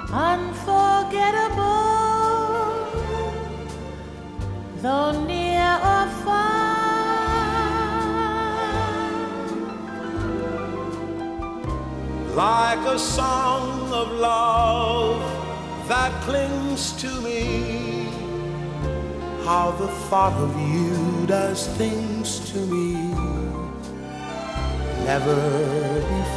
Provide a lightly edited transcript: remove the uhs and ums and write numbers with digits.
unforgettable, though near or far. Like a song of love that clings to me, how the thought of you does things to me never before.